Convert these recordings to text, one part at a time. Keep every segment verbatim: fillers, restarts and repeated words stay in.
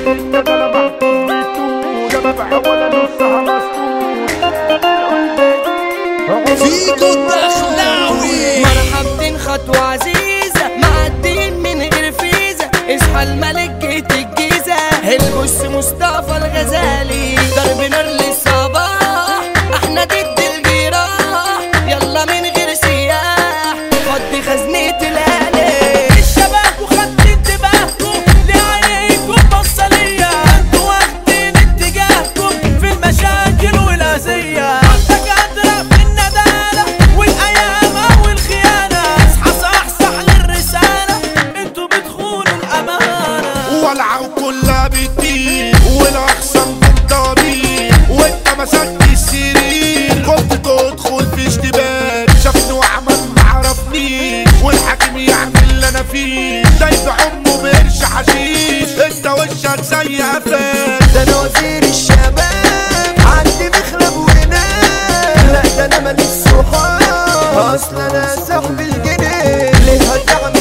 انت ده لا محكوم بيتوت، ده ببيع ولا نصها مسطول. فيكو الدخلاوي مرحبتين خطوة عزيزة، معدين من غير فيزا. اصحى الملك جيت الجيزة، البص مصطفى الغزالي. ضرب نار للصباح، احنا ضد الجراح. يلا من غير سياح، خد خزنة الآلة. الشباب وخدت انتباهكم لعينيكم بصلية، انتوا واخدين اتجاهكم في المشاكل والأذية. منطقة قادرة في الندالة والأيام والخيانة. اصحى صحصح للرسالة، انتوا بتخونوا الأمانة. والعو كلها بتطير والاخصام بالطبيب، وانت مسكت السرير. كنت تدخل في اشتباك، شافني وعمل معرفنيش، والحاكم يعمل اللي انا فيه. دايب عمه بقرش حشيش، انت وشك زي قفاك. ده انا وزير الشباب، عندي مخلب ونام. لا ده انا ماليش صحاب، اصل انا صاحب الجنيه. ليه هتعمل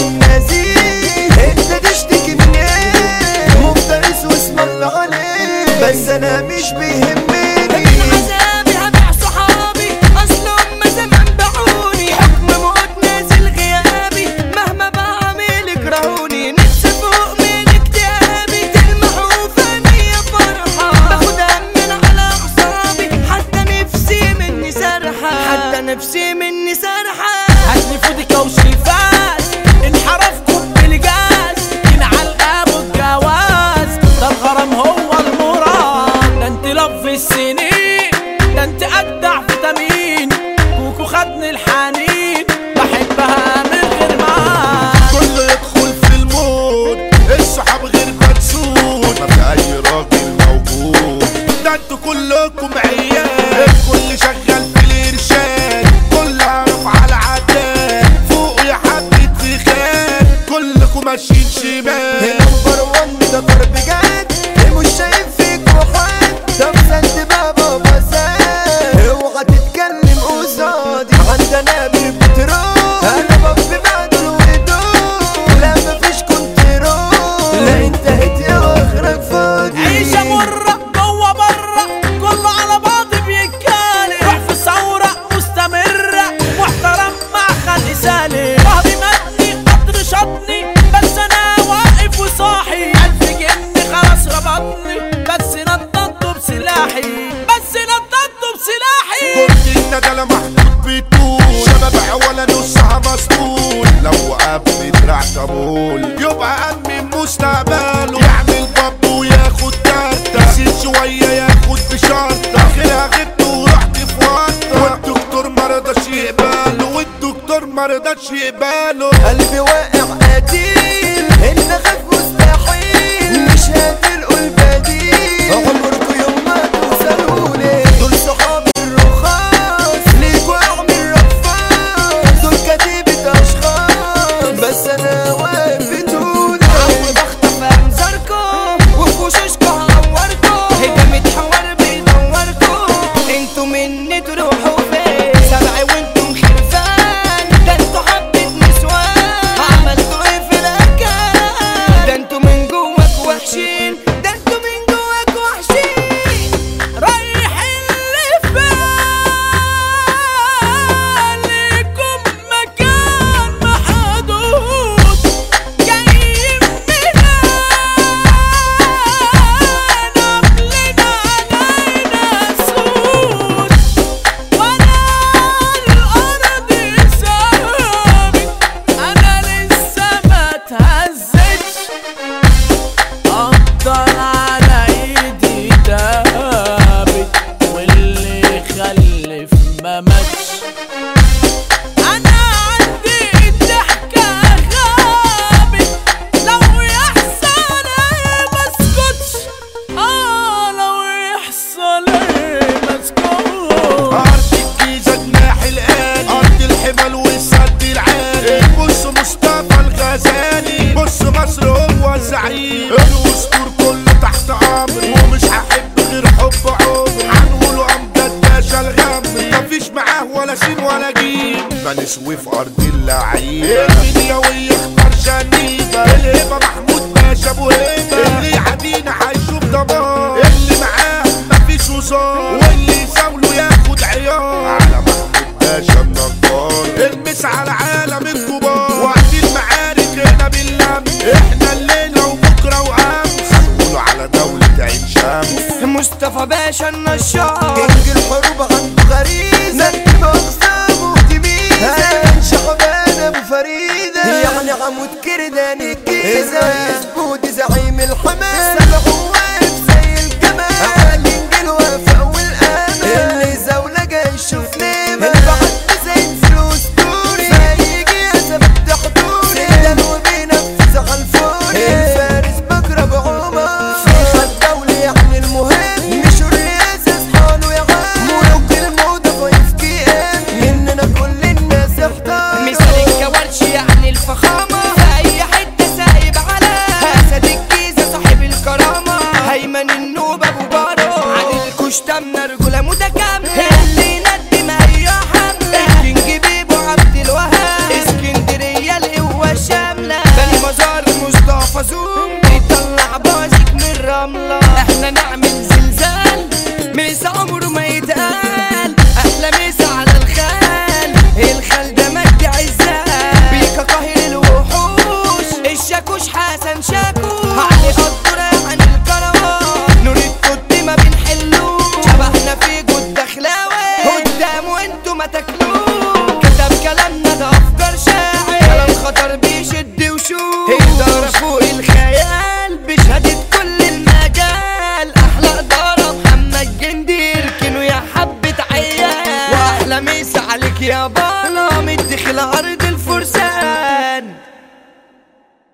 النزيه؟ انت تشتكي من ايه؟ مفترس واسم الله عليك، بس انا مش بيهمني. عذابي هبيع صحابي، اصلهم ما زمان باعوني. حكم موت نازل غيابي، مهما بعمل يكرهوني. نفسي فوق من اكتئابي، تلمحوا فاني يا فرحة. باخد من على اعصابي، حتى نفسي مني سرحة. حتى نفسي مني سرحة. هاتلي فودكا وشريفات، انحرفكم بالجاز. ينعل ابو الجواز، ده الغرام هو المراد. ده انت لف السنين، ده انت اجدع فيتامين. كوكو خدني الحنين، بحبها من غير معاد. كله يدخل في المود، الصحاب غير مدسود، ما في اي راجل موجود. ده انتوا كلكم عيال، الكل شغال في الارشاد. كل عرف على عداد، فوق يا حبة فخاد. كلكم ماشيين شمال. نمبر وان ده ضرب جد، مش شايف فيك روحات. طب سند بابا بسات، اوعى تتكلم قصادي. عندنا بالبترول، انا بف بعد الودود. لا مفيش كنترول، لا انتهت يا واخرك فاضي. عيشة مرة جوه برا، كله على بعض بيتكالي. روح في ثورة مستمرة، محترم مع خلق سالي. ظهري مدني قدر شطني، بس انا واقف وصاحي. الف جني خلاص ربطني، بس نططته بسلاحي. بس نططته بسلاحي. كنت الندالة محطوط بيتول، شباب ولا نصها مسطول. لو قبل دراع طابول، يبقى أمن مستقبله. يعمل باب وياخد تالتة، يزيد شوية ياخد بشرطة. آخرها غبت ورحت في ورطة، والدكتور مرضاش يقبله. والدكتور مرضاش يقبله. قلبي واقع قتيل، ان اخاف مستحيل. مش هتلقوا البديل، عمركوا يوم ما توصلولي. دول صحابي الرخاص، ليكوا اعمل رفاص. دول كتيبة اشخاص، بس انا واقف بدوني. عود اخطف انظاركم، وفي وشوشكوا هعوركم. هجمة حوار بيدوركم، انتوا مني تروحوا فين؟ سبعي وانتم خرفان، ده انتوا حبة نسوان. عملتوا ايه في الاكل؟ ده انتوا من جواك وحشين، ده انتوا من جواك وحشين. رايح اللي فالكم مكان محدود، جايين منين؟ عاملين علينا سود، وانا الارض ثابت. انا لسه ما اتهزتش، افضل على ايدي دابت. واللي خلف ما ماتش. انا عندي الضحكة غابت، لو يحصل ايه مسكتش. اه لو يحصل ايه مسكتش. أرض الجيزة جناح الآن، أرض الحمل والسد العالي. بص مصطفى الغزالي، بص مصر هو الزعيم. الأسطور كله تحت أمري، ومش هحب غير حب عمري. هنقوله أمجد باشا الغمري، مفيش معاه ولا سين ولا جيم. بنسوي في أرض اللعيبة، المنياوي اختار شنيبة. الهبة محمود باشا أبو هبة، اللي عدينا حي مصطفى باشا النشار كينج الحروب عنده غريزة نكتب أقسامه تميزة شعبان أبو فريدة يعني عمود كردان الجيزة يثبوت زعيم الحماس سبع واقف زي الجمال على كينج الوفا والأمل اللي زولة جاي يشوف نيمة البعد زي فلوس دوري فيجي أثبت حضوري سيدان وبينفذ على الفوري الفارس بكرة بعمر في خد دولي يعني المهم مش الرئاسة اصحاله يا عم ملوك الموضة ضيف كي ام مننا كل الناس احتار مثال الكوارش يعني الفخامة في أي حتة سايب على أسد الجيزة صاحب الكرامة هيمن النوبة أبو بارو عادل الكشتمنة رجولة متكاملة اللي يندم أي حملة الكينج بيبو عبد الوهاب اسكندرية القوة الشاملة بني مزار مصطفى زوم بيطلع بازك من الرملة احنا نعمل زلزال ميس عمره ما يتقال احلى ميس على الخال الخال ده مجد عزال بيكا قاهر الوحوش الشاكوش حسن شاكوش علي قدرة عن الكروان نور الكت ما بنحلوش شبهنا في جود دخلاوي قدام وانتو ما تاكلوش كتب كلامنا ده افكار شاعر كلام خطر بيشد وشوش إدارة فوق الخيال بشهادة كل المجال احلى إدارة محمد جندي اركنوا يا حبة عيال واحلى ميس عليك يا بالا مدخل عرض